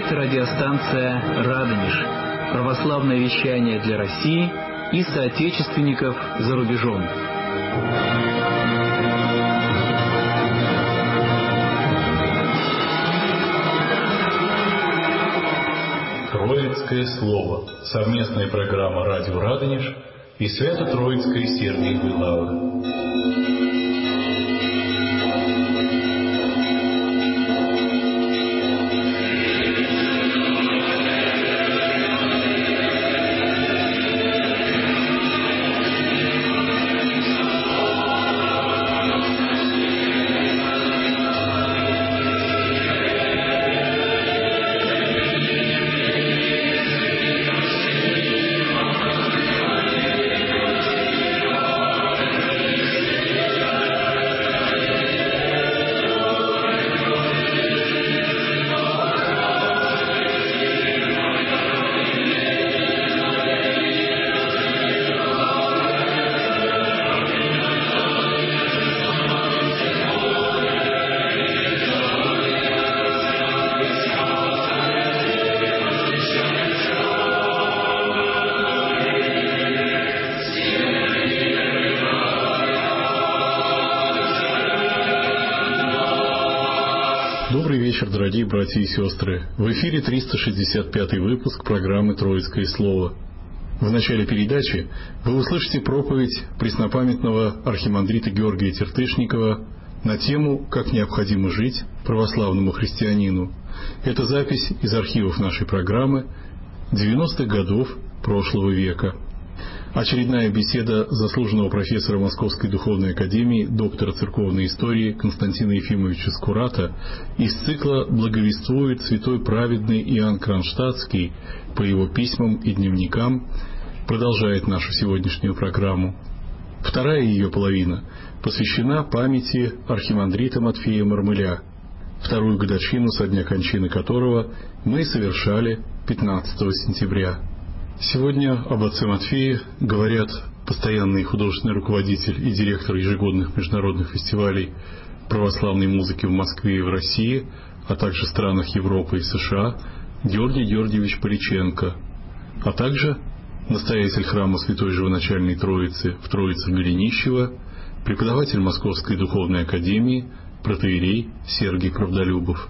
Говорит радиостанция «Радонеж». Православное вещание для России и соотечественников за рубежом. Троицкое слово. Совместная программа «Радио Радонеж» и Свято-Троицкой Сергиевой Лавры. Добрый вечер, дорогие братья и сестры. В эфире 365-й выпуск программы «Троицкое слово». В начале передачи вы услышите проповедь преснопамятного архимандрита Георгия Тертышникова на тему «Как необходимо жить православному христианину». Это запись из архивов нашей программы 90-х годов прошлого века. Очередная беседа заслуженного профессора Московской духовной академии, доктора церковной истории Константина Ефимовича Скурата из цикла «Благовествует святой праведный Иоанн Кронштадтский» по его письмам и дневникам продолжает нашу сегодняшнюю программу. Вторая ее половина посвящена памяти архимандрита Матфея Мармыля, вторую годовщину со дня кончины которого мы совершали 15 сентября. Сегодня об отце Матфее говорят постоянный художественный руководитель и директор ежегодных международных фестивалей православной музыки в Москве и в России, а также странах Европы и США Георгий Георгиевич Поличенко, а также настоятель храма Святой Живоначальной Троицы в Троице-Голенищево, преподаватель Московской духовной академии, протоиерей Сергий Правдолюбов.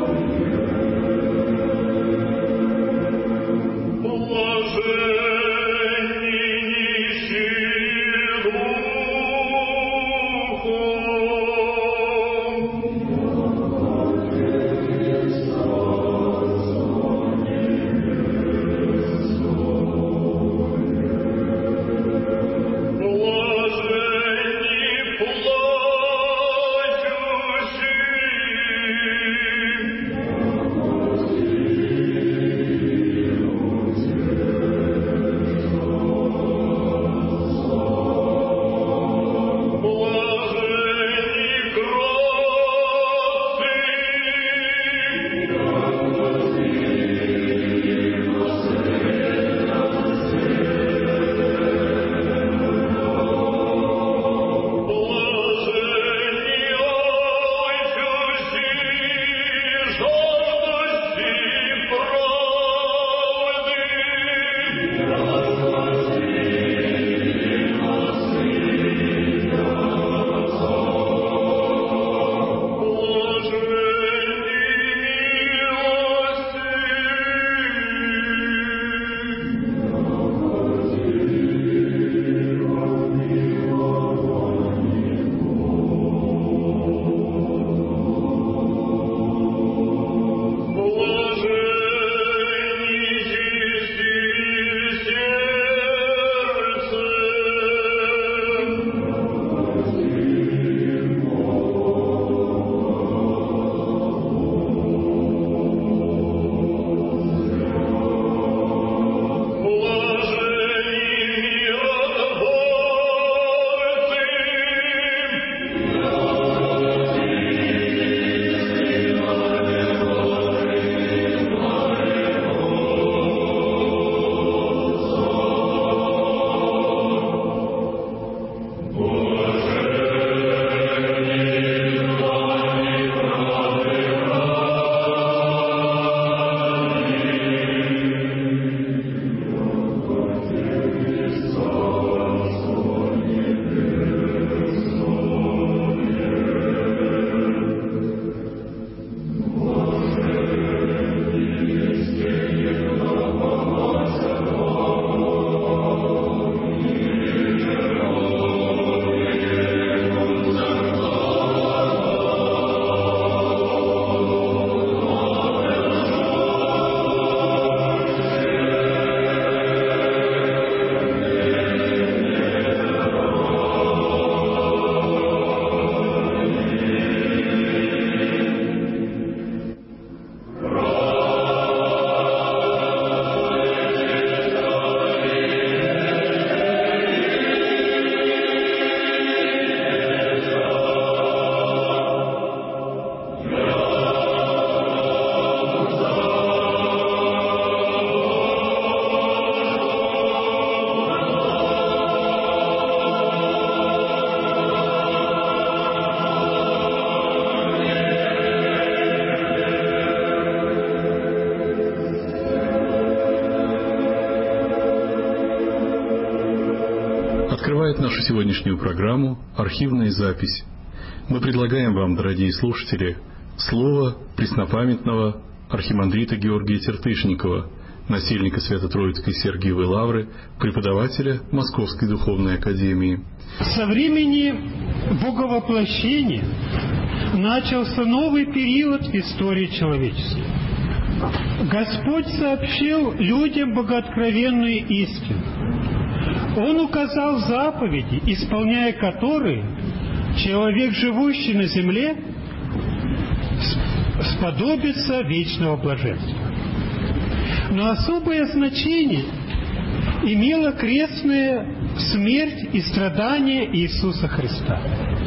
Положи Открывает нашу сегодняшнюю программу архивная запись. Мы предлагаем вам, дорогие слушатели, слово преснопамятного архимандрита Георгия Тертышникова, насельника Свято-Троицкой Сергиевой Лавры, преподавателя Московской Духовной Академии. Со времени Боговоплощения начался новый период в истории человечества. Господь сообщил людям богооткровенную истину. Он указал заповеди, исполняя которые человек, живущий на земле, сподобится вечного блаженства. Но особое значение имела крестная смерть и страдания Иисуса Христа.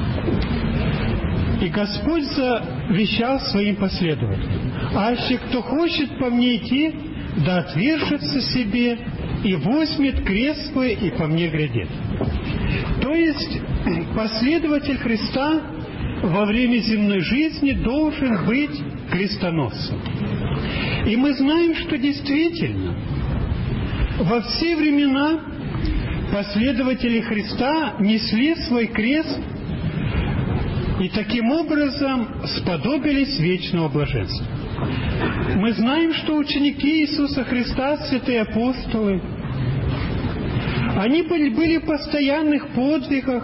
И Господь завещал своим последователям: «Аще кто хочет по мне идти, да отвержется себе и возьмет крест свой и по мне грядет». То есть последователь Христа во время земной жизни должен быть крестоносцем. И мы знаем, что действительно во все времена последователи Христа несли свой крест и таким образом сподобились вечного блаженства. Мы знаем, что ученики Иисуса Христа, святые апостолы, они были в постоянных подвигах,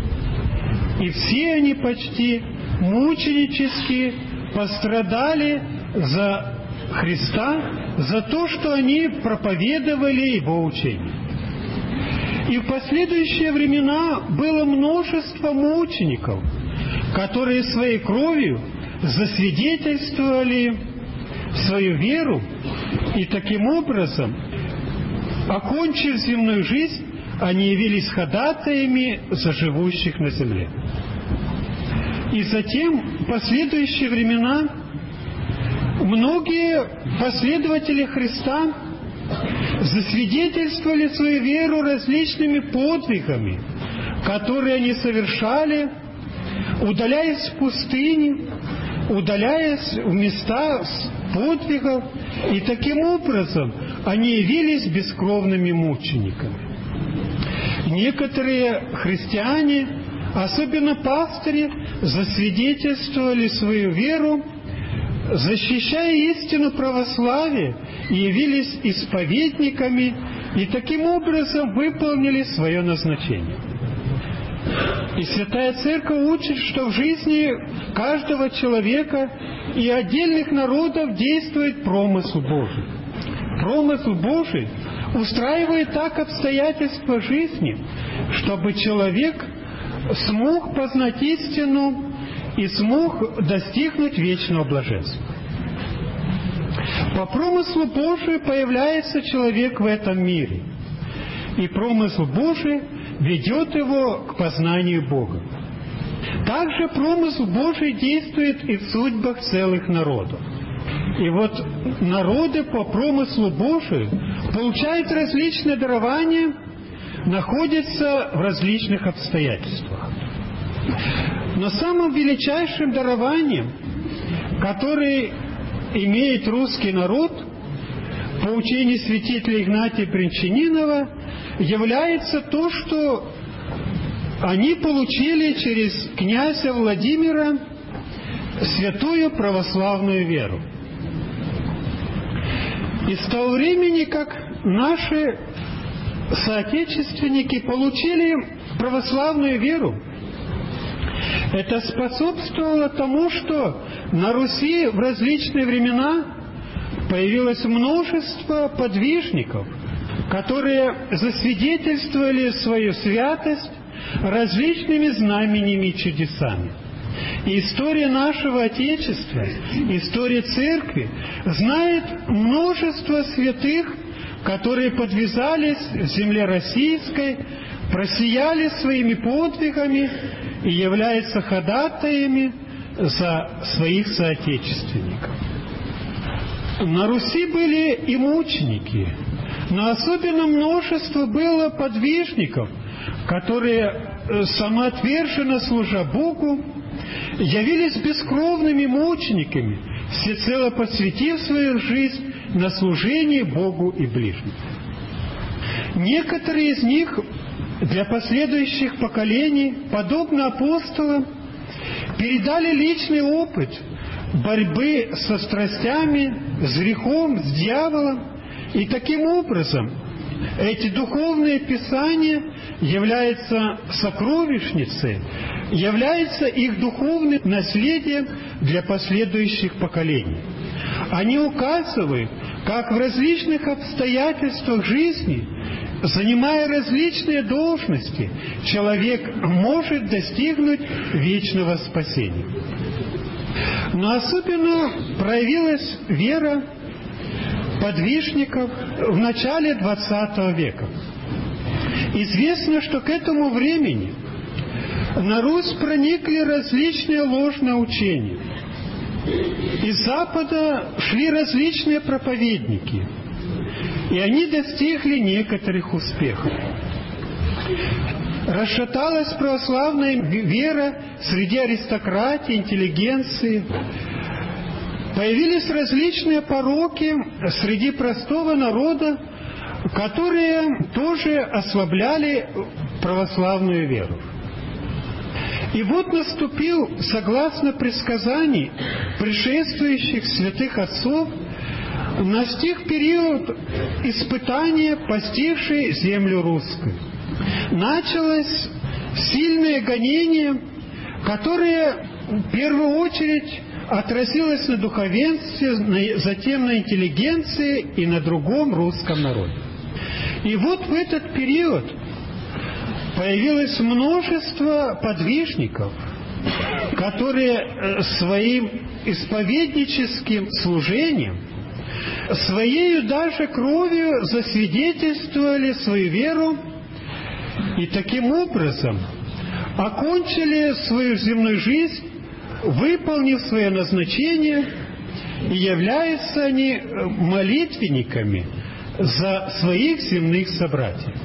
и все они почти мученически пострадали за Христа, за то, что они проповедовали Его учение. И в последующие времена было множество мучеников, которые своей кровью засвидетельствовали свою веру, и таким образом, окончив земную жизнь, они явились ходатаями за живущих на земле. И затем, в последующие времена, многие последователи Христа засвидетельствовали свою веру различными подвигами, которые они совершали, удаляясь в пустыне, удаляясь в места подвигов, и таким образом они явились бескровными мучениками. Некоторые христиане, особенно пастыри, засвидетельствовали свою веру, защищая истину православия, и явились исповедниками, и таким образом выполнили свое назначение. И Святая Церковь учит, что в жизни каждого человека и отдельных народов действует промысл Божий. Промысл Божий устраивает так обстоятельства жизни, чтобы человек смог познать истину и смог достигнуть вечного блаженства. По промыслу Божию появляется человек в этом мире, и промысл Божий ведет его к познанию Бога. Также промысл Божий действует и в судьбах целых народов. И вот народы по промыслу Божию получают различные дарования, находятся в различных обстоятельствах. Но самым величайшим дарованием, который имеет русский народ, по учению святителя Игнатия Брянчанинова, является то, что они получили через князя Владимира святую православную веру. И с того времени, как наши соотечественники получили православную веру, это способствовало тому, что на Руси в различные времена появилось множество подвижников, которые засвидетельствовали свою святость различными знамениями и чудесами. И история нашего Отечества, история Церкви знает множество святых, которые подвязались в земле российской, просияли своими подвигами и являются ходатаями за своих соотечественников. На Руси были и мученики, но особенно множество было подвижников, которые, самоотверженно служа Богу, явились бескровными мучениками, всецело посвятив свою жизнь на служение Богу и ближним. Некоторые из них для последующих поколений, подобно апостолам, передали личный опыт борьбы со страстями, с грехом, с дьяволом. И таким образом эти духовные писания являются сокровищницей, являются их духовным наследием для последующих поколений. Они указывают, как в различных обстоятельствах жизни, занимая различные должности, человек может достигнуть вечного спасения. Но особенно проявилась вера подвижников в начале XX века. Известно, что к этому времени на Русь проникли различные ложные учения. Из Запада шли различные проповедники, и они достигли некоторых успехов. Расшаталась православная вера среди аристократии, интеллигенции. Появились различные пороки среди простого народа, которые тоже ослабляли православную веру. И вот наступил, согласно предсказаний предшествующих святых отцов, настиг период испытания, постигший землю русскую. Началось сильное гонение, которое в первую очередь отразилось на духовенстве, затем на интеллигенции и на другом русском народе. И вот в этот период появилось множество подвижников, которые своим исповедническим служением, своею даже кровью засвидетельствовали свою веру и таким образом окончили свою земную жизнь, выполнив свое назначение, и являются они молитвенниками за своих земных собратьев.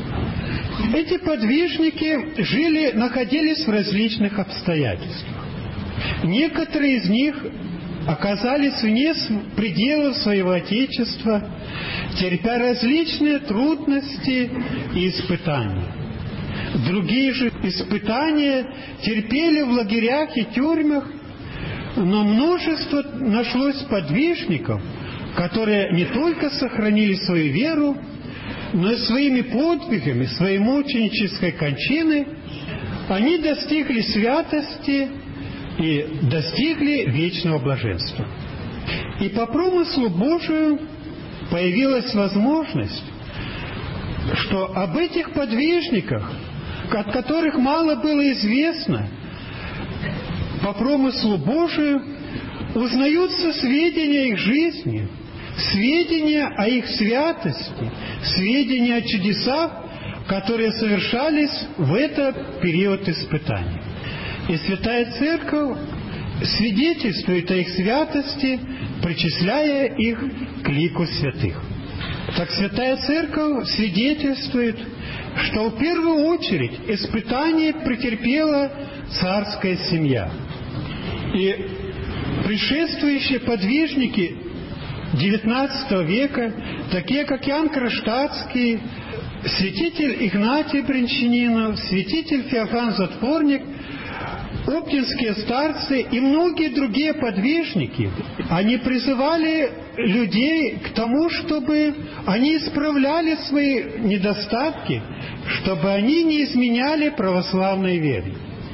Эти подвижники находились в различных обстоятельствах. Некоторые из них оказались вне пределов своего Отечества, терпя различные трудности и испытания. Другие же испытания терпели в лагерях и тюрьмах, но множество нашлось подвижников, которые не только сохранили свою веру, но и своими подвигами, своей мученической кончины они достигли святости и достигли вечного блаженства. И по промыслу Божию появилась возможность, что об этих подвижниках, от которых мало было известно, по промыслу Божию узнаются сведения о их жизни, сведения о их святости, сведения о чудесах, которые совершались в этот период испытаний. И Святая Церковь свидетельствует о их святости, причисляя их к лику святых. Так Святая Церковь свидетельствует, что в первую очередь испытание претерпела царская семья. И предшествующие подвижники XIX века, такие как Иоанн Кронштадтский, святитель Игнатий Брянчанинов, святитель Феофан Затворник, оптинские старцы и многие другие подвижники, они призывали людей к тому, чтобы они исправляли свои недостатки, чтобы они не изменяли православной вере.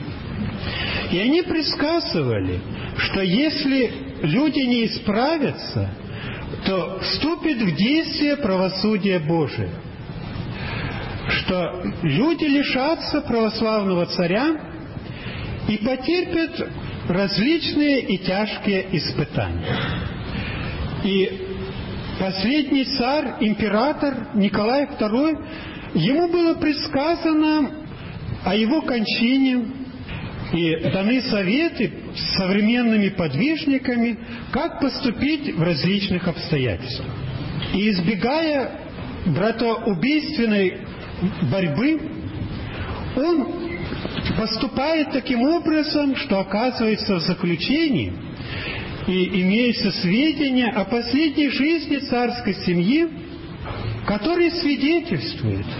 И они предсказывали, что если люди не исправятся, то вступит в действие правосудие Божие, что люди лишатся православного царя и потерпят различные и тяжкие испытания. И последний царь, император Николай II, ему было предсказано о его кончине, и даны советы с современными подвижниками, как поступить в различных обстоятельствах. И избегая братоубийственной борьбы, он поступает таким образом, что оказывается в заключении, и имеются сведения о последней жизни царской семьи, которые свидетельствуют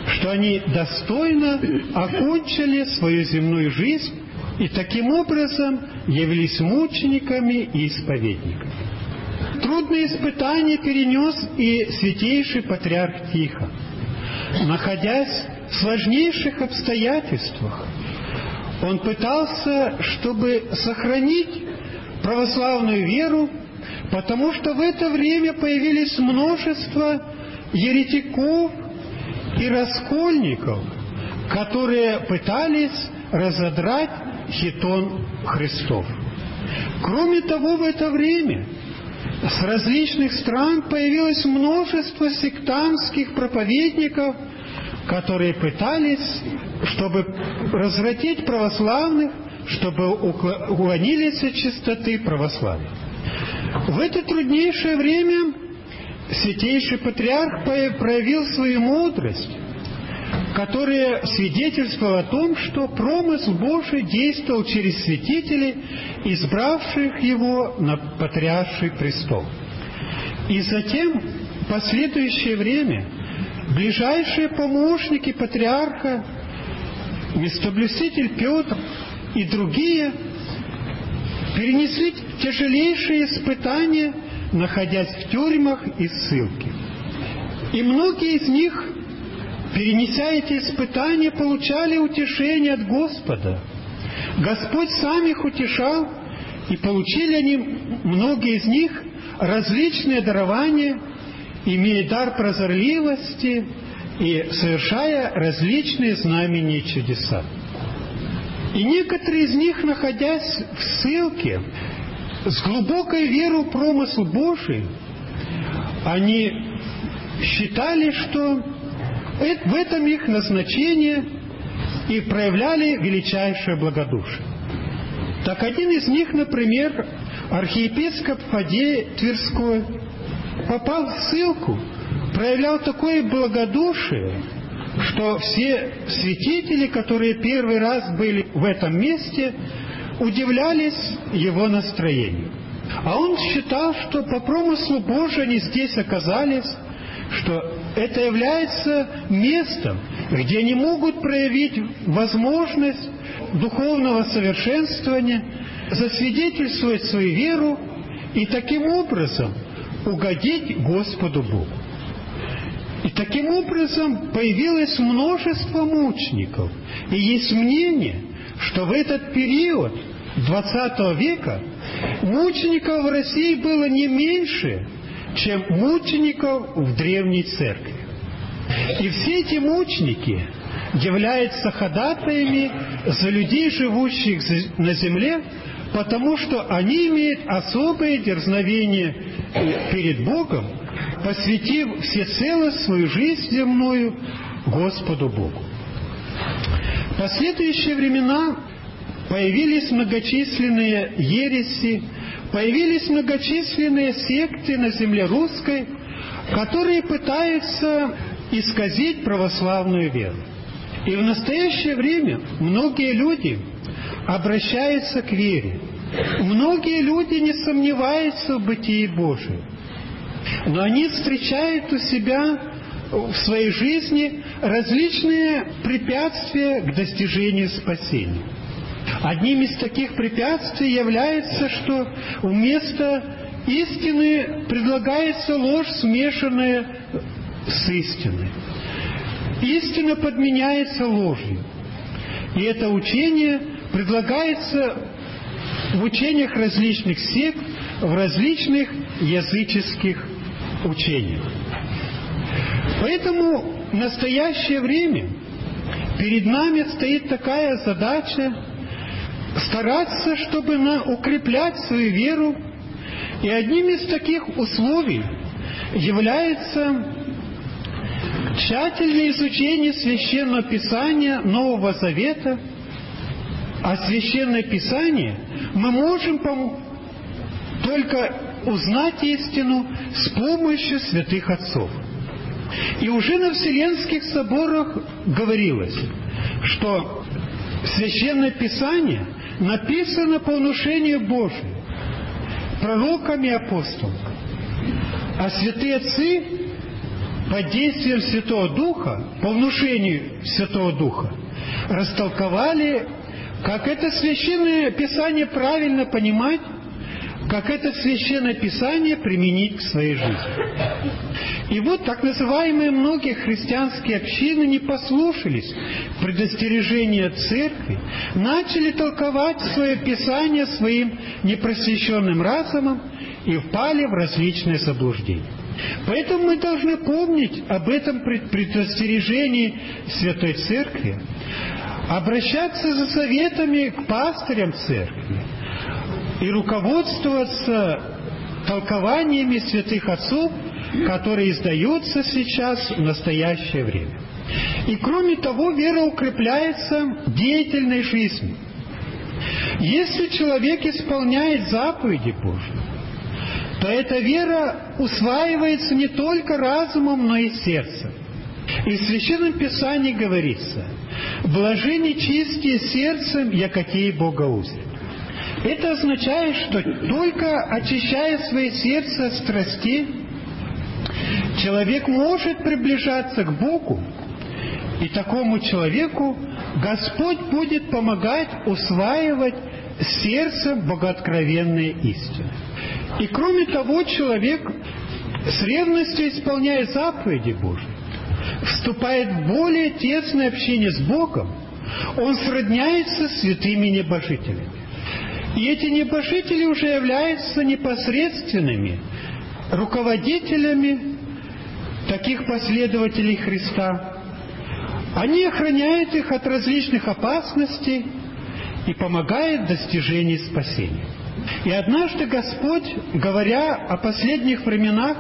что они достойно окончили свою земную жизнь и таким образом явились мучениками и исповедниками. Трудные испытания перенес и святейший патриарх Тихон. Находясь в сложнейших обстоятельствах, он пытался, чтобы сохранить православную веру, потому что в это время появились множество еретиков и раскольников, которые пытались разодрать хитон Христов. Кроме того, в это время с различных стран появилось множество сектантских проповедников, которые пытались, чтобы развратить православных, чтобы уклонились от чистоты православия. В это труднейшее время святейший патриарх проявил свою мудрость, которая свидетельствовала о том, что промысл Божий действовал через святителей, избравших его на патриарший престол. И затем, в последующее время, ближайшие помощники патриарха, местоблюститель Петр и другие, перенесли тяжелейшие испытания, находясь в тюрьмах и ссылке. И многие из них, перенеся эти испытания, получали утешение от Господа. Господь сам их утешал, и получили они, многие из них, различные дарования, имея дар прозорливости и совершая различные знамения и чудеса. И некоторые из них, находясь в ссылке, с глубокой верой в промысл Божий, они считали, что в этом их назначение, и проявляли величайшее благодушие. Так один из них, например, архиепископ Фадей Тверской, попал в ссылку, проявлял такое благодушие, что все святители, которые первый раз были в этом месте, удивлялись его настроению. А он считал, что по промыслу Божию они здесь оказались, что это является местом, где они могут проявить возможность духовного совершенствования, засвидетельствовать свою веру и таким образом угодить Господу Богу. И таким образом появилось множество мучеников. И есть мнение, что в этот период 20 века мучеников в России было не меньше, чем мучеников в Древней Церкви. И все эти мученики являются ходатаями за людей, живущих на земле, потому что они имеют особое дерзновение перед Богом, посвятив всецело свою жизнь земную Господу Богу. В последующие времена появились многочисленные ереси, появились многочисленные секты на земле русской, которые пытаются исказить православную веру. И в настоящее время многие люди обращаются к вере. Многие люди не сомневаются в бытии Божьем. Но они встречают у себя в своей жизни различные препятствия к достижению спасения. Одним из таких препятствий является, что вместо истины предлагается ложь, смешанная с истиной. Истина подменяется ложью. И это учение предлагается в учениях различных сект, в различных языческих учениях. Поэтому в настоящее время перед нами стоит такая задача стараться, чтобы укреплять свою веру. И одним из таких условий является тщательное изучение Священного Писания Нового Завета. А Священное Писание мы можем только узнать истину с помощью святых отцов. И уже на Вселенских соборах говорилось, что Священное Писание написано по внушению Божию, пророками и апостолами. А святые отцы под действием Святого Духа, по внушению Святого Духа, растолковали, как это Священное Писание правильно понимать, как это Священное Писание применить к своей жизни. И вот так называемые многие христианские общины не послушались предостережения Церкви, начали толковать свое Писание своим непросвещенным разумом и впали в различные заблуждения. Поэтому мы должны помнить об этом предостережении Святой Церкви, обращаться за советами к пастырям Церкви и руководствоваться толкованиями святых отцов, которые издаются сейчас в настоящее время. И кроме того, вера укрепляется деятельной жизнью. Если человек исполняет заповеди Божьи, то эта вера усваивается не только разумом, но и сердцем. И в Священном Писании говорится: «Блаженны чистые сердцем, якотей Бога узрят». Это означает, что только очищая свое сердце от страстей, человек может приближаться к Богу, и такому человеку Господь будет помогать усваивать сердцем богооткровенные истины. И кроме того, человек, с ревностью исполняя заповеди Божьи, вступает в более тесное общение с Богом, он сродняется с святыми небожителями. И эти небожители уже являются непосредственными руководителями таких последователей Христа. Они охраняют их от различных опасностей и помогают в достижении спасения. И однажды Господь, говоря о последних временах,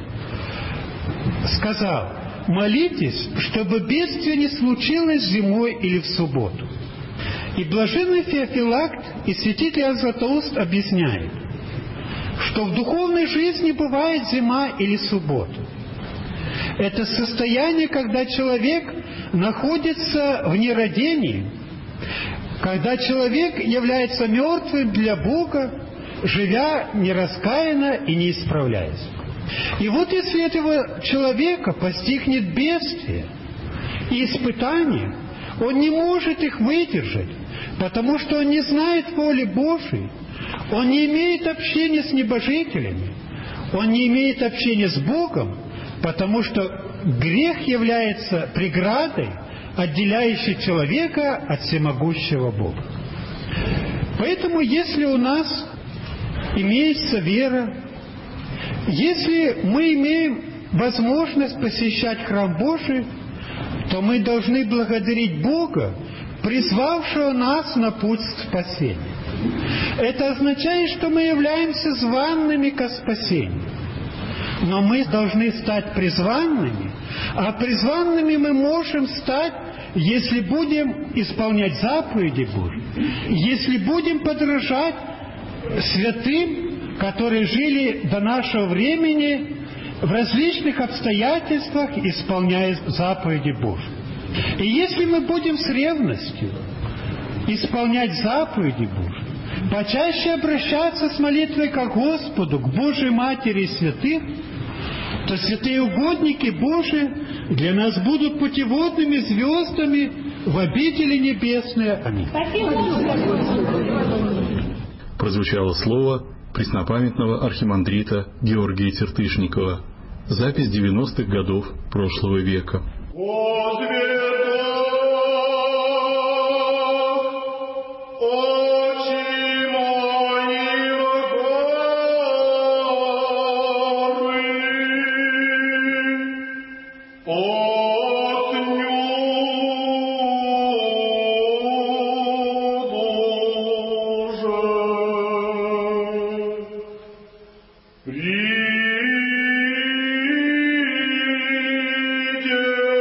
сказал: «Молитесь, чтобы бедствие не случилось зимой или в субботу». И блаженный Феофилакт и святитель Иоанн Златоуст объясняют, что в духовной жизни бывает зима или суббота. Это состояние, когда человек находится в нерадении, когда человек является мертвым для Бога, живя нераскаянно и не исправляясь. И вот если этого человека постигнет бедствие и испытание, он не может их выдержать, потому что он не знает воли Божией, он не имеет общения с небожителями, он не имеет общения с Богом, потому что грех является преградой, отделяющей человека от всемогущего Бога. Поэтому, если у нас имеется вера, если мы имеем возможность посещать храм Божий, то мы должны благодарить Бога, призвавшего нас на путь спасения. Это означает, что мы являемся званными ко спасению. Но мы должны стать призванными, а призванными мы можем стать, если будем исполнять заповеди Божьи, если будем подражать святым, которые жили до нашего времени в различных обстоятельствах, исполняя заповеди Божьи. И если мы будем с ревностью исполнять заповеди Божьи, почаще обращаться с молитвой к Господу, к Божьей Матери и святых, то святые угодники Божии для нас будут путеводными звездами в обители небесные. Аминь. Прозвучало слово преснопамятного архимандрита Георгия Тертышникова. Запись 90-х годов прошлого века. Приди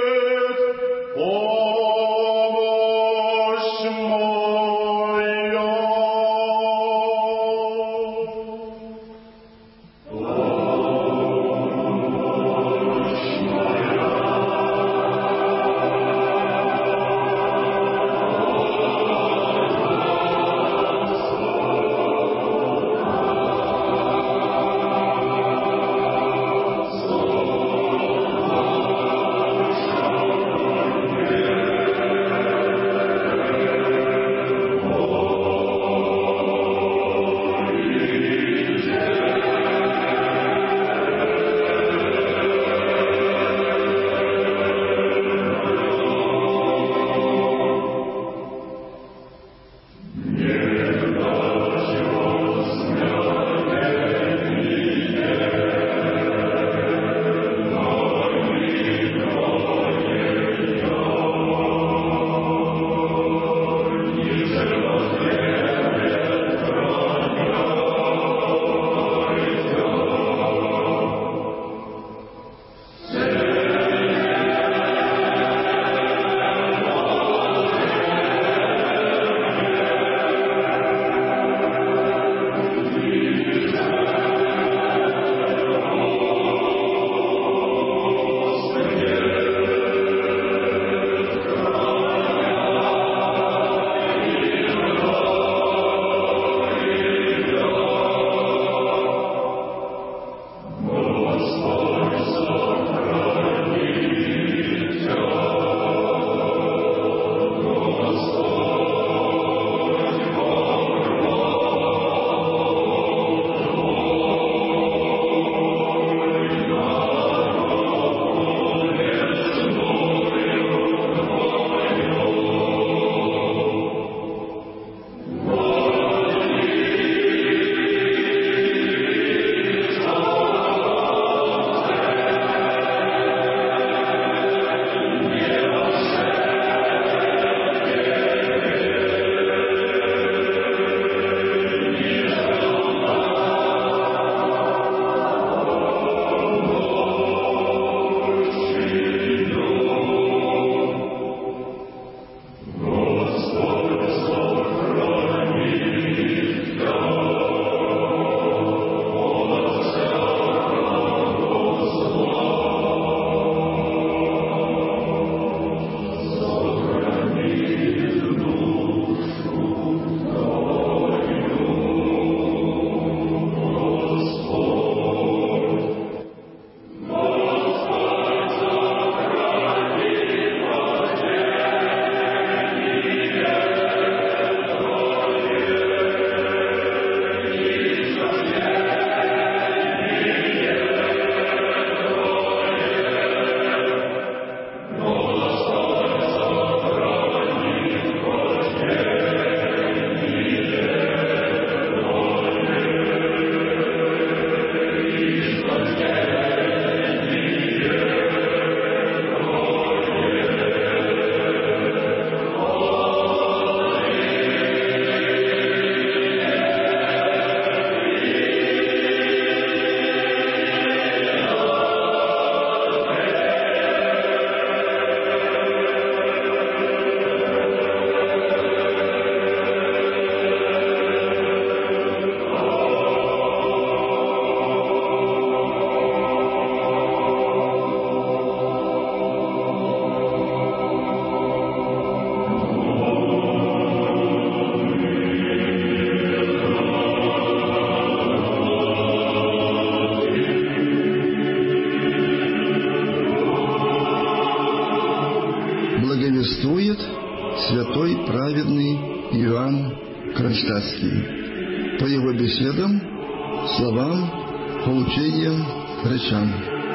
торжествует святой праведный Иоанн Кронштадтский по его беседам, словам, поучениям, речам.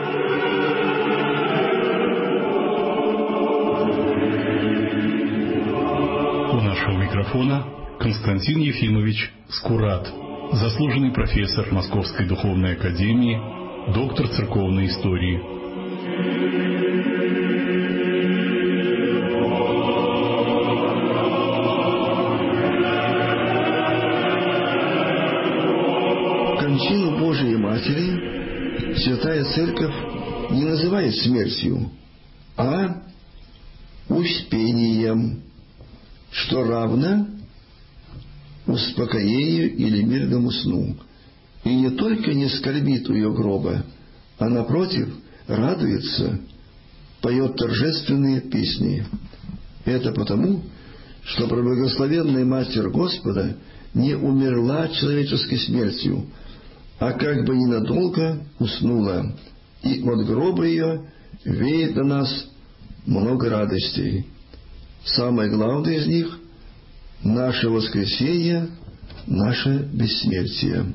У нашего микрофона Константин Ефимович Скурат, заслуженный профессор Московской Духовной Академии, доктор церковной истории. Кончину Божией Матери Святая Церковь не называет смертью, а успением, что равно успокоению или мирному сну. И не только не скорбит у ее гроба, а напротив радуется, поет торжественные песни. Это потому, что преблагословенная Матерь Господа не умерла человеческой смертью, а как бы ненадолго уснула, и от гроба ее веет на нас много радостей. Самое главное из них — наше воскресение, наше бессмертие.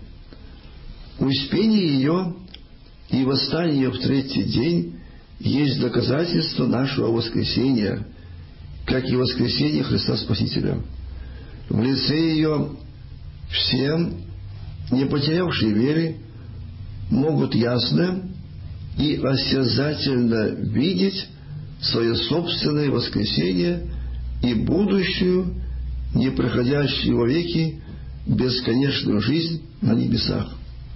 Успение ее и восстание ее в третий день есть доказательство нашего воскресения, как и воскресения Христа Спасителя. В лице ее все, не потерявшие веры, могут ясно и осязательно видеть свое собственное воскресение и будущую, непроходящую во веки, бесконечную жизнь на небесах.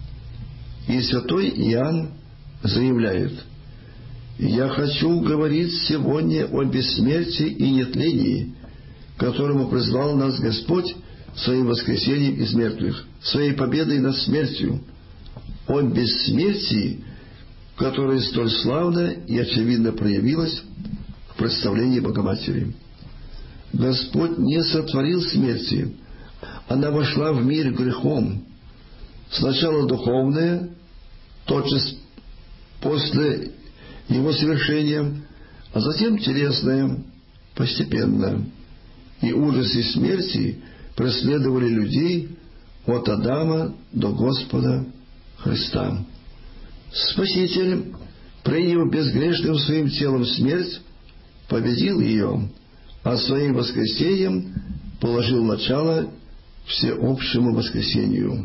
И святой Иоанн заявляет: «Я хочу говорить сегодня о бессмертии и нетлении, которому призвал нас Господь своим воскресением из мертвых, своей победой над смертью, о бессмертии, которое столь славно и очевидно проявилось в представлении Богоматери. Господь не сотворил смерти, она вошла в мир грехом, сначала духовная, тотчас после его совершения, а затем телесная, постепенно. И ужасы смерти преследовали людей от Адама до Господа Христа. Спаситель, приняв безгрешным своим телом смерть, победил ее, а своим воскресением положил начало всеобщему воскресению.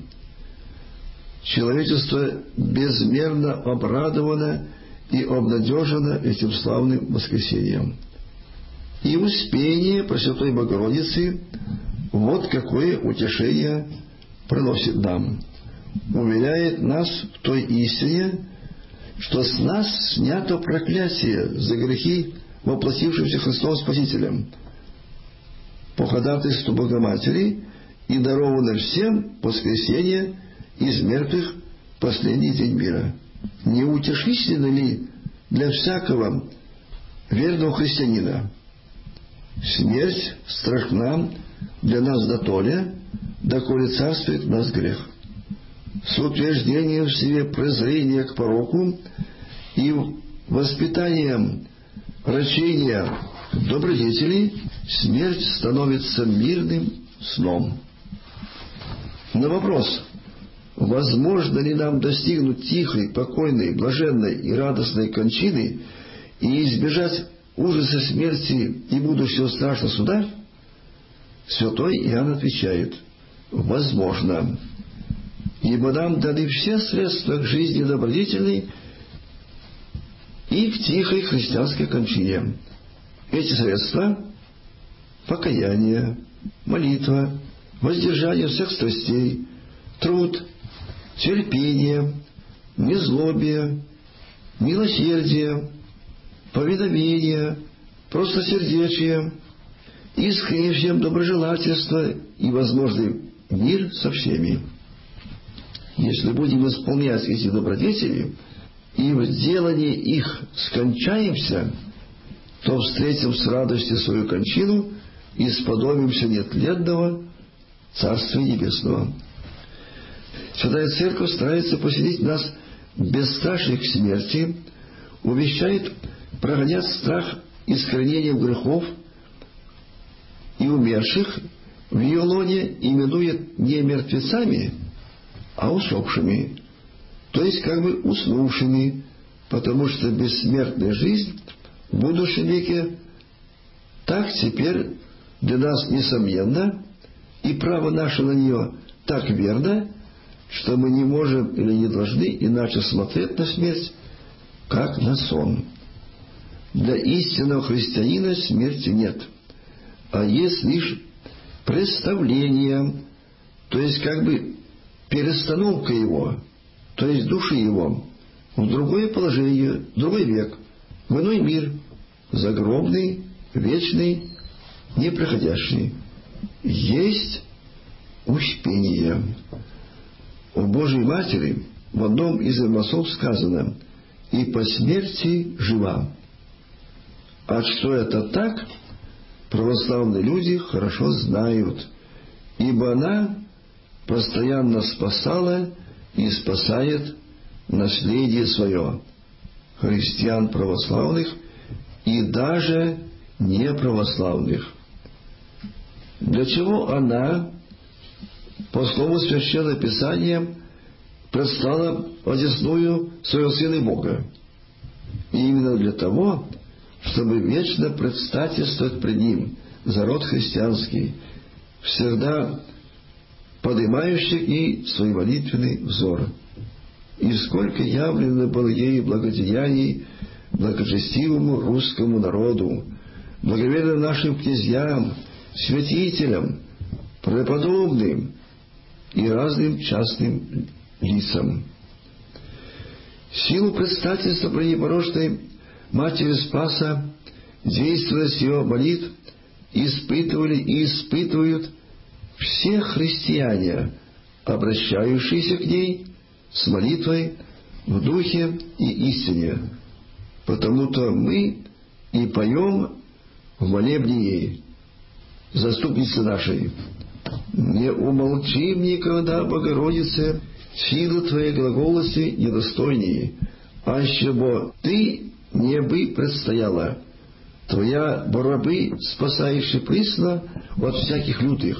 Человечество безмерно обрадовано и обнадежено этим славным воскресением. И успение Пресвятой Богородицы вот какое утешение приносит нам. Уверяет нас в той истине, что с нас снято проклятие за грехи, воплотившимся Христом Спасителем, по ходатайству Богоматери, и даровано всем воскресение из мертвых в последний день мира. Не утешительно ли для всякого верного христианина? Смерть страшна для нас дотоле, доколе царствует в нас грех. С утверждением в себе презрения к пороку и воспитанием рачения добродетелей смерть становится мирным сном. На вопрос, возможно ли нам достигнуть тихой, покойной, блаженной и радостной кончины и избежать ужаса смерти и будущего страшного суда, святой Иоанн отвечает: возможно, ибо нам даны все средства к жизни добродетельной и к тихой христианской кончине. Эти средства — покаяние, молитва, воздержание всех страстей, труд, терпение, незлобие, милосердие, повиновение, простосердечие, искренне всем доброжелательство и возможный мир со всеми. Если будем исполнять эти добродетели и в делании их скончаемся, то встретим с радостью свою кончину и сподобимся нетленного Царствия Небесного. Святая Церковь старается поселить нас бесстрашие к смерти, увещает прогонять страх искоренением грехов, и умерших в ее лоне именует не мертвецами, а усопшими, то есть как бы уснувшими, потому что бессмертная жизнь в будущем веке так теперь для нас несомненно, и право наше на нее так верно, что мы не можем или не должны иначе смотреть на смерть, как на сон. Для истинного христианина смерти нет, а есть лишь представление, то есть как бы перестановка его, то есть души его, в другое положение, в другой век, в иной мир, загробный, вечный, неприходящий. Есть успение. У Божьей Матери в одном из ερμосов сказано: «И по смерти жива». А что это так, православные люди хорошо знают, ибо она постоянно спасала и спасает наследие свое, христиан православных и даже неправославных. Для чего она, по слову Священного Писания, предстала одесную своего Сына и Бога? И именно для того, чтобы вечно предстательствовать пред Ним за род христианский, всегда поднимающий и свой молитвенный взор. И сколько явлено было ей благодеяний благочестивому русскому народу, благоверным нашим князьям, святителям, преподобным и разным частным лицам. Силу предстательства пренепорочной Матери Спаса, действенность ее молитв испытывали и испытывают все христиане, обращающиеся к ней с молитвой в духе и истине. Потому-то мы и поем в молебне ей, заступнице нашей: «Не умолчим никогда, Богородице, силы Твоей глаголоси недостойней, аще бо Ты не бы предстояла, Твоя борьбы спасающая присно от всяких лютых».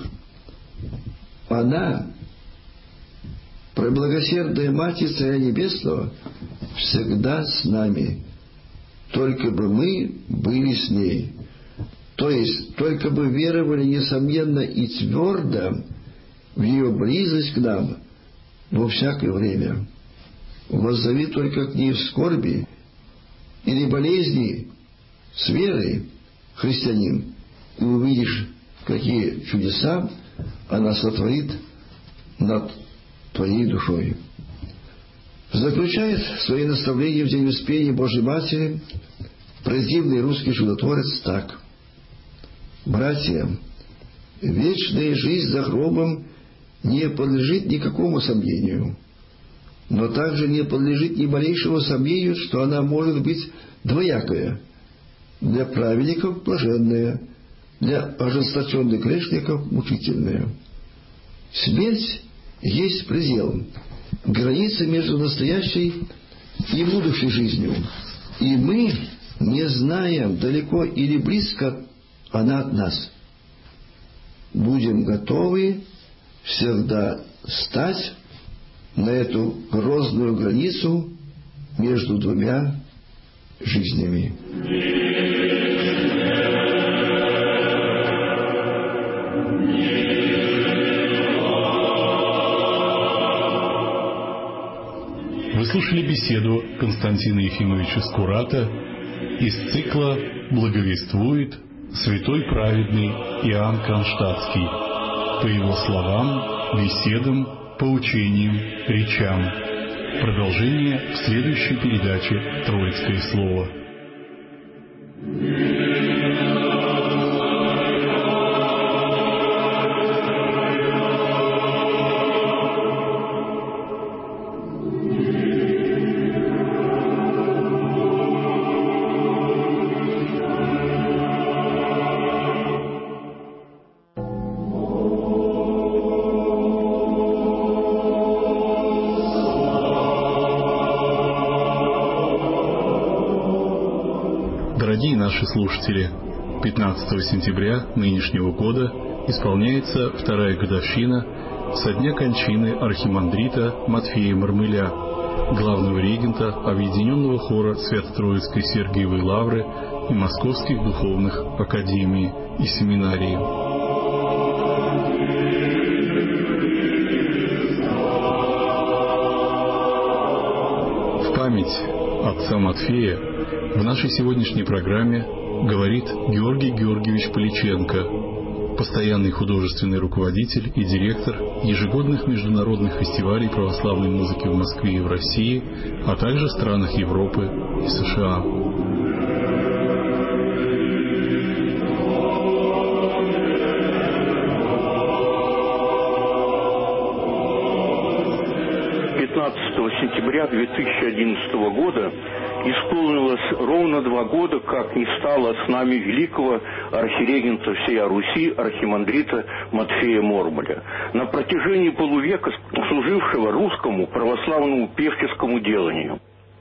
Она, преблагосердная Матерь Царя Небесного, всегда с нами, только бы мы были с ней. То есть, только бы веровали несомненно и твердо в ее близость к нам во всякое время. Воззови только к ней в скорби или болезни с верой, христианин, и увидишь, какие чудеса она сотворит над твоей душой. Заключает свои наставления в день Успения Божьей Матери прозивный русский чудотворец так: «Братья, вечная жизнь за гробом не подлежит никакому сомнению, но также не подлежит ни малейшему сомнению, что она может быть двоякая: для праведников блаженная, для ожесточенных грешников мучительная. Смерть есть предел, граница между настоящей и будущей жизнью, и мы не знаем, далеко или близко она от нас. Будем готовы всегда стать на эту грозную границу между двумя жизнями». Вы слушали беседу Константина Ефимовича Скурата из цикла «Благовествует святой праведный Иоанн Кронштадтский», по его словам, беседам, поучениям, речам. Продолжение в следующей передаче «Троицкое слово». Дорогие наши слушатели, 15 сентября нынешнего года исполняется вторая годовщина со дня кончины архимандрита Матфея Мармыля, главного регента Объединенного хора Свято-Троицкой Сергиевой Лавры и Московских духовных академий и семинарий. В память отца Матфея в нашей сегодняшней программе говорит Георгий Георгиевич Поличенко, постоянный художественный руководитель и директор ежегодных международных фестивалей православной музыки в Москве и в России, а также в странах Европы и США. Сентября 2011 года исполнилось ровно 2 года, как не стало с нами великого архирегента всея Руси, архимандрита Матфея Мормоля, на протяжении полувека служившего русскому православному певческому деланию.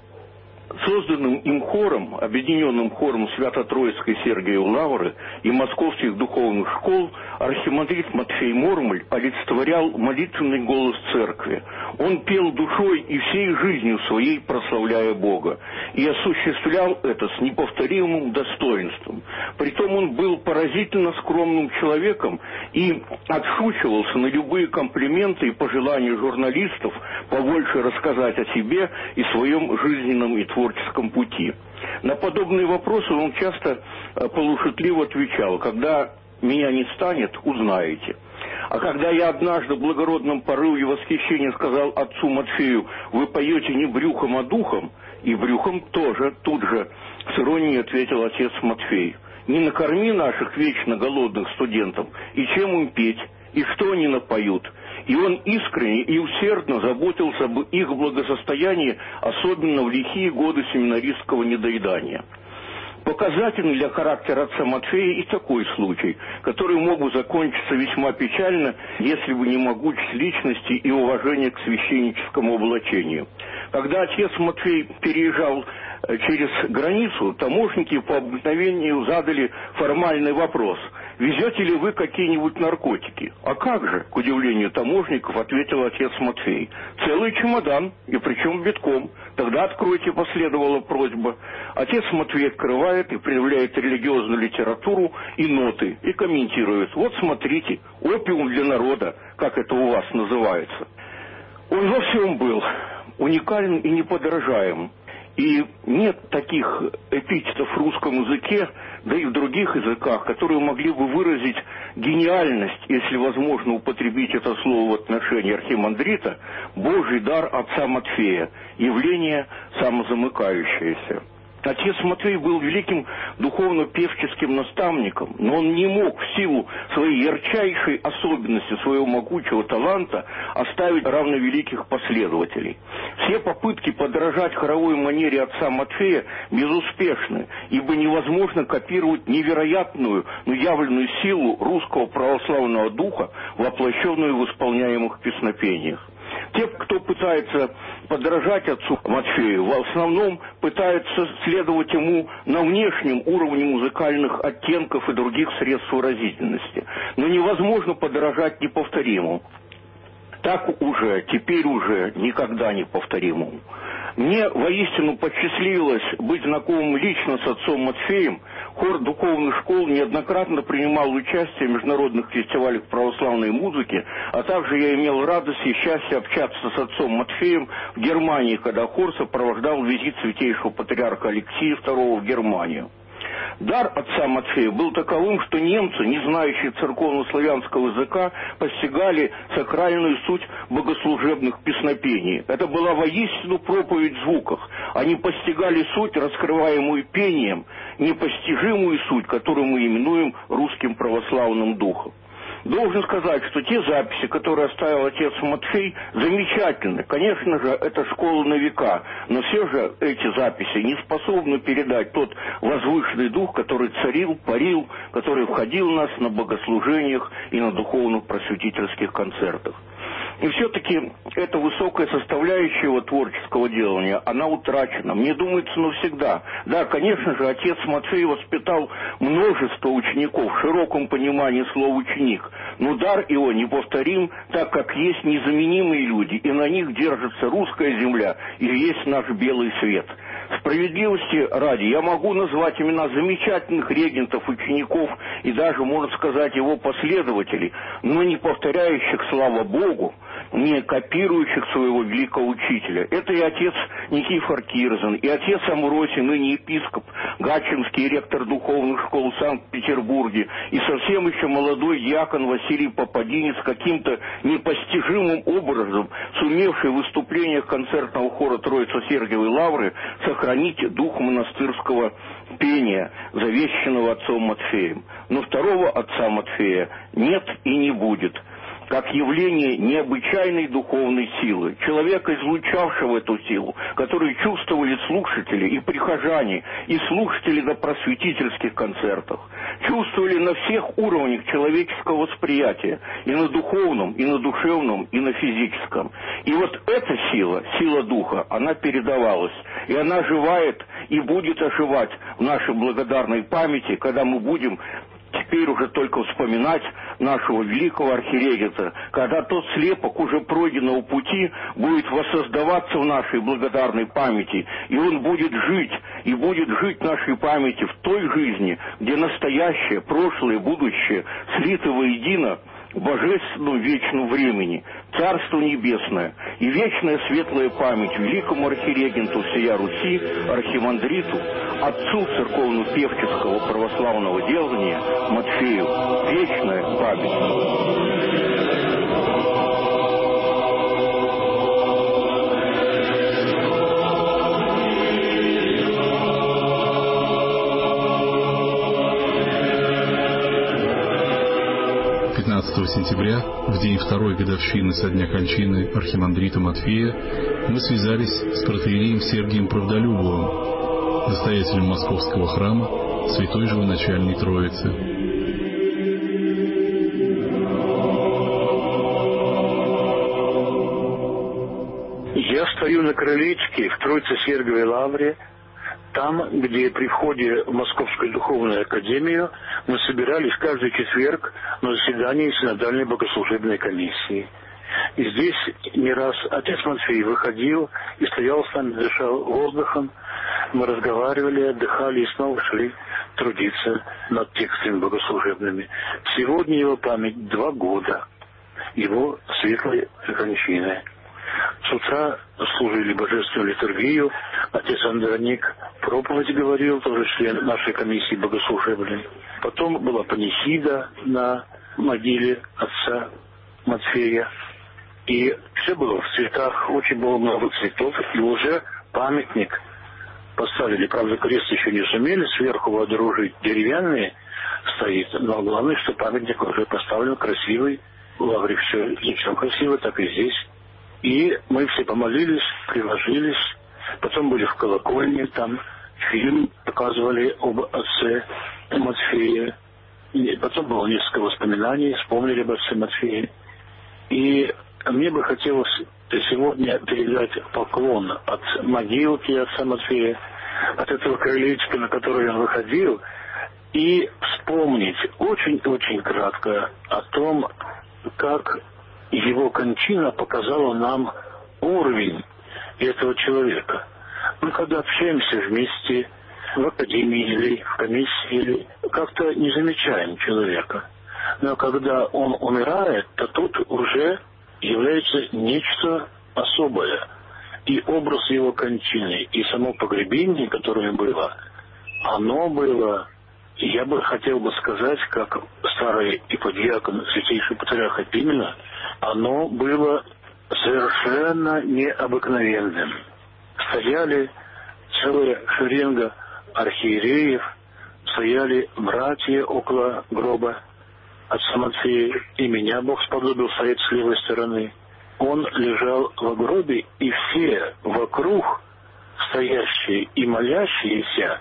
Созданным им хором, объединенным хором Свято-Троицкой Сергиевой Лавры и Московских духовных школ, архимандрит Матфей Мормоль олицетворял молитвенный голос церкви. Он пел душой и всей жизнью своей, прославляя Бога, и осуществлял это с неповторимым достоинством. Притом он был поразительно скромным человеком и отшучивался на любые комплименты и пожелания журналистов побольше рассказать о себе и своем жизненном и творческом пути. На подобные вопросы он часто полушутливо отвечал: «Когда меня не станет, узнаете». А когда я однажды в благородном порыве восхищения сказал отцу Матфею: «Вы поете не брюхом, а духом», и брюхом тоже, тут же с иронией ответил отец Матфей: «Не накорми наших вечно голодных студентов, и чем им петь, и что они напоют». И он искренне и усердно заботился об их благосостоянии, особенно в лихие годы семинаристского недоедания. Показательный для характера отца Матфея и такой случай, который мог бы закончиться весьма печально, если бы не могучесть личности и уважение к священническому облачению. Когда отец Матфей переезжал через границу, таможенники по обыкновению задали формальный вопрос: «Везете ли вы какие-нибудь наркотики?» «А как же?» — к удивлению таможенников ответил отец Матфей: «Целый чемодан, и причем битком». «Тогда откройте», — последовала просьба. Отец Матфей открывает и проявляет религиозную литературу и ноты, и комментирует: «Вот смотрите, опиум для народа, как это у вас называется». Он во всем был уникален и неподражаем. И нет таких эпитетов в русском языке, да и в других языках, которые могли бы выразить гениальность, если возможно употребить это слово в отношении архимандрита, Божий дар отца Матфея, явление самозамыкающееся. Отец Матфей был великим духовно-певческим наставником, но он не мог в силу своей ярчайшей особенности, своего могучего таланта оставить равновеликих последователей. Все попытки подражать хоровой манере отца Матфея безуспешны, ибо невозможно копировать невероятную, но явленную силу русского православного духа, воплощенную в исполняемых песнопениях. Те, кто пытается подражать отцу Матфею, в основном пытаются следовать ему на внешнем уровне музыкальных оттенков и других средств выразительности. Но невозможно подражать неповторимому. Так уже, теперь уже никогда не повторимому. Мне воистину посчастливилось быть знакомым лично с отцом Матфеем. Хор духовных школ неоднократно принимал участие в международных фестивалях православной музыки, а также я имел радость и счастье общаться с отцом Матфеем в Германии, когда хор сопровождал визит святейшего патриарха Алексия II в Германию. Дар отца Матфея был таковым, что немцы, не знающие церковно-славянского языка, постигали сакральную суть богослужебных песнопений. Это была воистину проповедь в звуках. Они постигали суть, раскрываемую пением, непостижимую суть, которую мы именуем русским православным духом. Должен сказать, что те записи, которые оставил отец Матфей, замечательны. Конечно же, это школа на века, но все же эти записи не способны передать тот возвышенный дух, который царил, парил, который входил в нас на богослужениях и на духовно-просветительских концертах. И все-таки эта высокая составляющая его творческого делания, она утрачена. Мне думается, навсегда. Да, конечно же, отец Матфей воспитал множество учеников в широком понимании слова «ученик». Но дар его неповторим, так как есть незаменимые люди, и на них держится русская земля, и весь наш белый свет. Справедливости ради, я могу назвать имена замечательных регентов, учеников и даже, можно сказать, его последователей, но не повторяющих, слава Богу, не копирующих своего великого учителя. Это и отец Никифор Кирзин, и отец Амвросий, ныне епископ, гатчинский ректор духовных школ в Санкт-Петербурге, и совсем еще молодой диакон Василий Попадинец, каким-то непостижимым образом сумевший в выступлениях концертного хора Троице-Сергиевой Лавры сохранить дух монастырского пения, завещанного отцом Матфеем. Но второго отца Матфея нет и не будет, как явление необычайной духовной силы, человека, излучавшего эту силу, которую чувствовали слушатели и прихожане, и слушатели на просветительских концертах, чувствовали на всех уровнях человеческого восприятия, и на духовном, и на душевном, и на физическом. И вот эта сила, сила духа, она передавалась, и она оживает и будет оживать в нашей благодарной памяти, когда мы будем теперь уже только вспоминать нашего великого архирегента, когда тот слепок уже пройденного пути будет воссоздаваться в нашей благодарной памяти, и он будет жить, и будет жить в нашей памяти в той жизни, где настоящее, прошлое, будущее слиты воедино в божественном вечном времени, Царство Небесное и вечная светлая память великому архирегенту всея Руси, архимандриту, отцу церковно-певческого православного делания Матфею. Вечная память. 15 сентября, в день второй годовщины со дня кончины архимандрита Матфея, мы связались с протоиереем Сергием Правдолюбовым, настоятелем Московского храма Святой Живоначальной Троицы. Я стою на крылечке в Троице-Сергиевой Лавре, там, где при входе в Московскую духовную академию мы собирались каждый четверг на заседании синодальной богослужебной комиссии. И здесь не раз отец Матфей выходил и стоял с нами, дышал воздухом. Мы разговаривали, отдыхали и снова шли трудиться над текстами богослужебными. Сегодня его память 2 года, его светлой кончины. С утра служили божественную литургию, отец Андроник проповедь говорил, тоже член нашей комиссии богослужебной. Потом была панихида на могиле отца Матфея. И все было в цветах, очень было много цветов, и уже памятник поставили. Правда, крест еще не сумели сверху водружить, деревянный стоит, но главное, что памятник уже поставлен красивый. В Лавре все ничего красиво, так и здесь. И мы все помолились, приложились, потом были в колокольне, там фильм показывали об отце Матфея, и потом было несколько воспоминаний, вспомнили об отце Матфее. И мне бы хотелось сегодня передать поклон от могилки отца Матфея, от этого крылечка, на которое он выходил, и вспомнить очень-очень кратко о том, как его кончина показала нам уровень этого человека. Мы когда общаемся вместе в академии или в комиссии, или как-то не замечаем человека. Но когда он умирает, то тут уже является нечто особое. И образ его кончины, и само погребение, которое было, оно было, я бы хотел бы сказать, как старый иподиакон святейший патриарх Пимена, оно было совершенно необыкновенным. Стояли целая шеренга архиереев, стояли братья около гроба отца Матфея, и меня Бог сподобил стоять с левой стороны. Он лежал в гробе, и все вокруг стоящие и молящиеся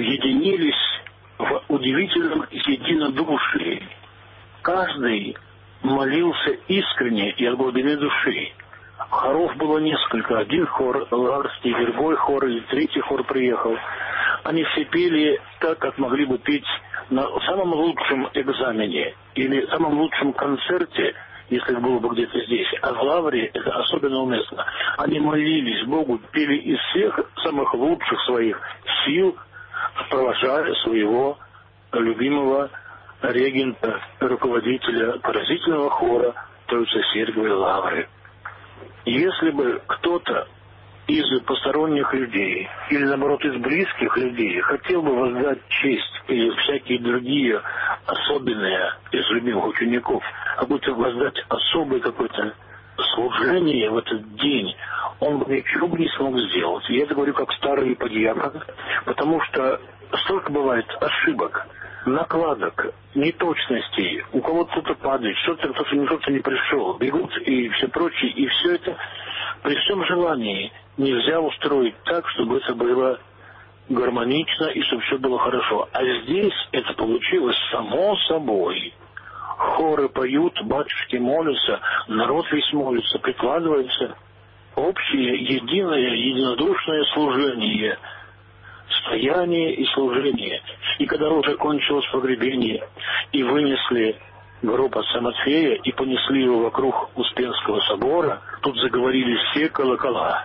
объединились в удивительном единодушии. Каждый молился искренне и от глубины души. Хоров было несколько. Один хор лаврский, другой хор и третий хор приехал. Они все пели так, как могли бы петь на самом лучшем экзамене или самом лучшем концерте, если было бы где-то здесь. А в лавре это особенно уместно. Они молились Богу, пели из всех самых лучших своих сил, провожая своего любимого регента, руководителя поразительного хора Троице-Сергиевой лавры. Если бы кто-то из посторонних людей или, наоборот, из близких людей хотел бы воздать честь или всякие другие особенные из любимых учеников, какое-то воздать особое какое-то служение в этот день, он бы ничего бы не смог сделать. Я это говорю как старый подьякон, потому что столько бывает ошибок, накладок, неточностей, у кого-то кто-то падает, кто-то не пришел, бегут и все прочее, и все это при всем желании нельзя устроить так, чтобы это было гармонично и чтобы все было хорошо. А здесь это получилось само собой. Хоры поют, батюшки молятся, народ весь молится, прикладывается. Общее, единое, единодушное служение, стояние и служение. И когда уже кончилось погребение, и вынесли гроб отца Матфея, и понесли его вокруг Успенского собора, тут заговорили все колокола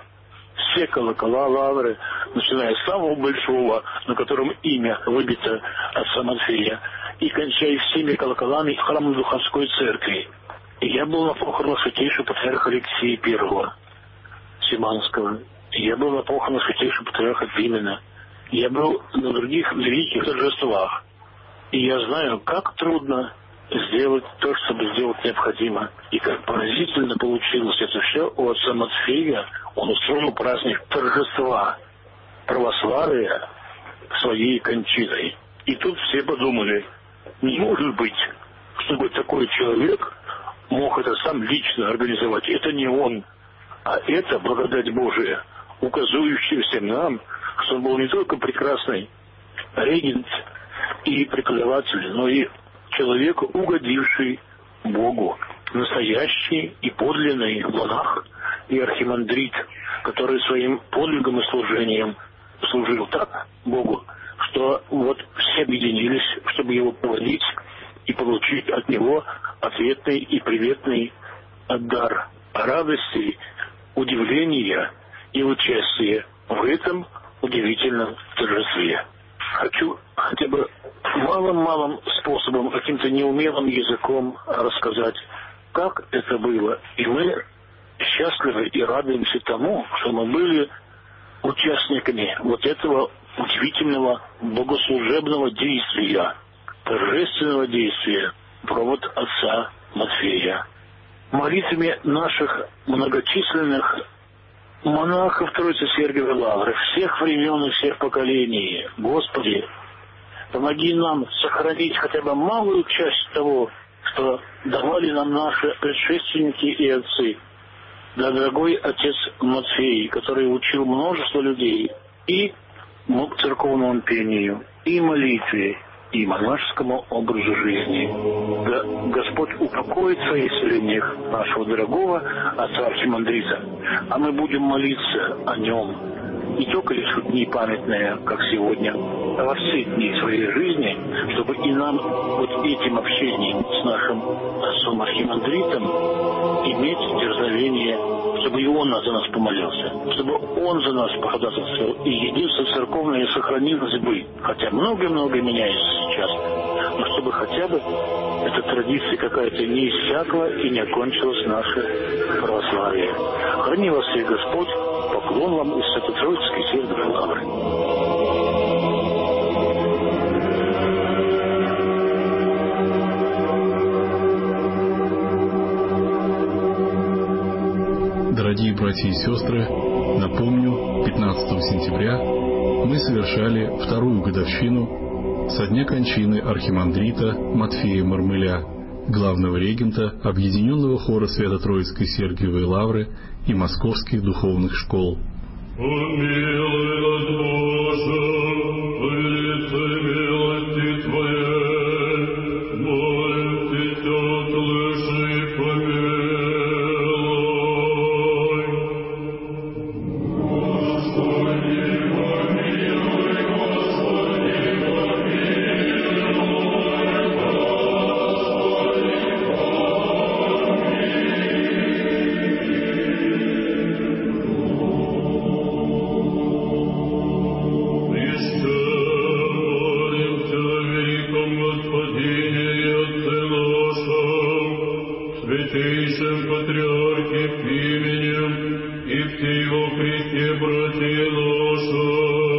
лавры, начиная с самого большого, на котором имя выбито отца Матфея, и кончая всеми колоколами храма Духовской церкви. И я был на похоронах святейшего патриарха Алексея I Симанского, я был на похоронах святейшего патриарха Пимена, я был на других великих торжествах. И я знаю, как трудно сделать то, чтобы сделать необходимо. И как поразительно получилось это все у отца Матфея. Он устроил праздник торжества православия своей кончиной. И тут все подумали, не может быть, чтобы такой человек мог это сам лично организовать. Это не он, а это благодать Божия, указывающая всем нам, что он был не только прекрасный регент и преподаватель, но и человек, угодивший Богу, настоящий и подлинный монах и архимандрит, который своим подвигом и служением служил так Богу, что вот все объединились, чтобы его проводить и получить от него ответный и приветный дар радости, удивления и участия в этом удивительном торжестве. Хочу хотя бы малым способом, каким-то неумелым языком рассказать, как это было. И мы счастливы и радуемся тому, что мы были участниками вот этого удивительного богослужебного действия, торжественного действия, провод отца Матфея. Молитвами наших многочисленных монахов Троице-Сергиевой лавры всех времен и всех поколений, Господи, помоги нам сохранить хотя бы малую часть того, что давали нам наши предшественники и отцы. Да, дорогой отец Матфей, который учил множество людей и церковному пению, и молитве, и монашескому образу жизни. Да Господь упокоит в своих селениях нашего дорогого отца архимандрита, а мы будем молиться о нем не только лишь в дни памятные, как сегодня, а во все дни своей жизни, чтобы и нам вот этим общением с нашим отцом архимандритом иметь дерзновение, чтобы и он за нас помолился, чтобы он за нас походатайствовал, и единство церковное сохранилось бы, хотя много-много меняется сейчас, но чтобы хотя бы эта традиция какая-то не иссякла и не окончилась наше православие. Храни вас и Господь, поклон вам из Свято-Троицкой Сергиевой лавры. Дорогие братья и сестры, напомню, 15 сентября мы совершали вторую годовщину со дня кончины архимандрита Матфея Мармыля, главного регента Объединенного хора Свято-Троицкой Сергиевой лавры и московских духовных школ. Помилуй нас, Боже, по великой милости Твоей, молим Тебя, слыши святейшем Патриархе Пименем и всей во Христе братья наши.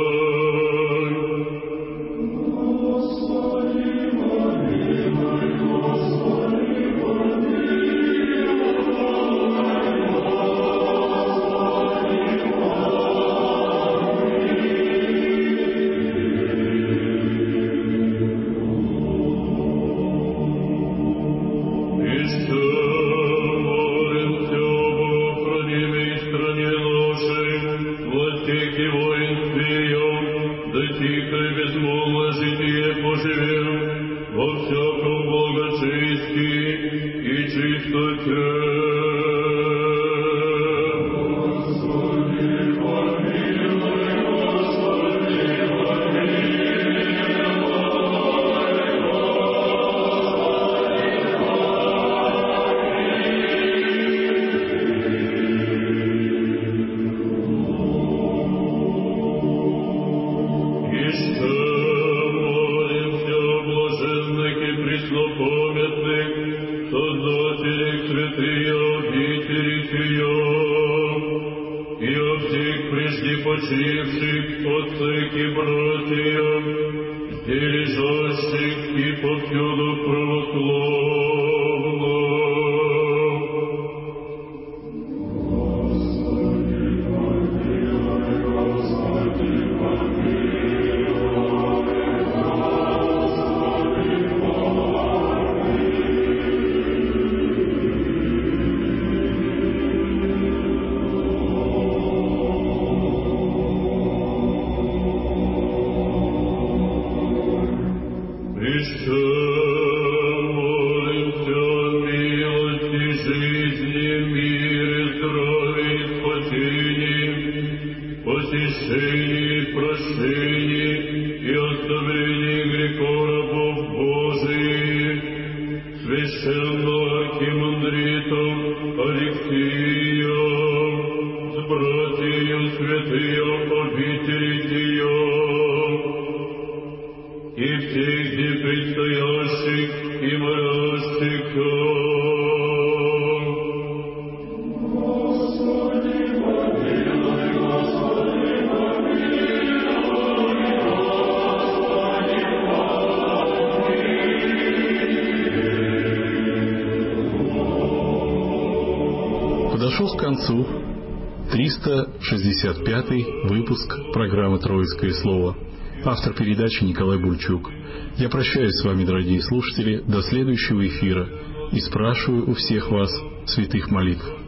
Подошел к концу 365-й выпуск программы «Троицкое слово». Автор передачи Николай Бульчук. Я прощаюсь с вами, дорогие слушатели, до следующего эфира и спрашиваю у всех вас святых молитв.